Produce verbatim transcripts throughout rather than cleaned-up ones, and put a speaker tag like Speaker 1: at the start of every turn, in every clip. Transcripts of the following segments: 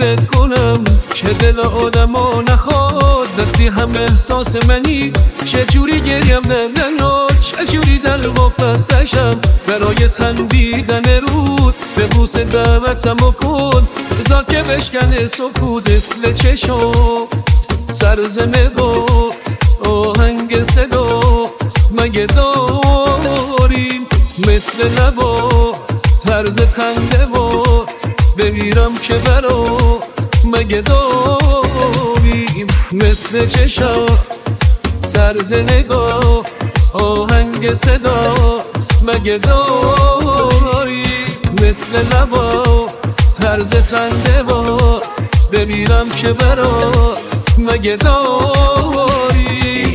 Speaker 1: تعریفت کنم که دل آدمو نخواد وقتی هم احساس منی. چجوری گریم نمیاد، چجوری دلقا پستشم برای خندیدن رود. به بوس دعوتم کن بذار که بشکنه سکوت مثل چشم سرزنه بود آهنگ صدا مگه داریم مثل لبا طرز خنده بود بمیرم که برات مگه داریم مثل چشم طرز نگاه آهنگ صدا مگه داریم مثل لبا طرز خنده بود بمیرم که برات مگه داری.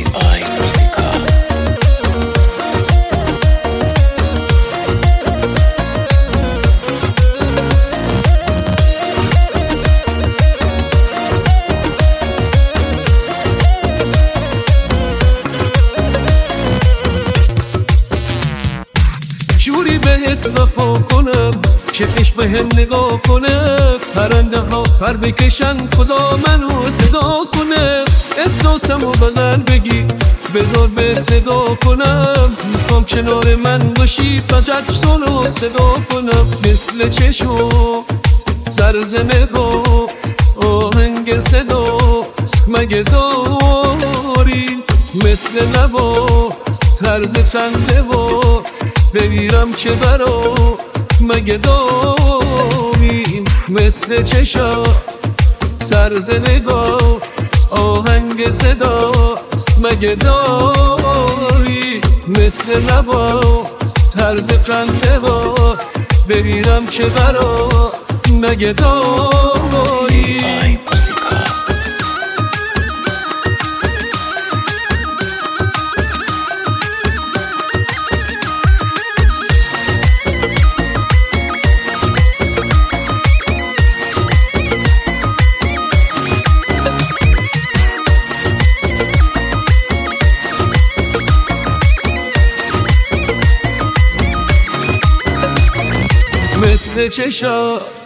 Speaker 1: جوری بهت وفا کنم که عشق بهم نگاه کنه، پرنده ها پر بکشن خدا منو صدا کنه. احساسمو بغل بگی بذار به صدا کنم، میخوام کنار من باشی فقط سولو صدا کنم. مثل چشم سرزنه ها آهنگ صدا مگه داریم مثل لبا طرز خنده با بمیرم که برات مگه داریم مثل چشم سرز نگاه آهنگ صدا مگه داری مثل لبا طرز خنده با بمیرم که برات مگه داری. مثل چشم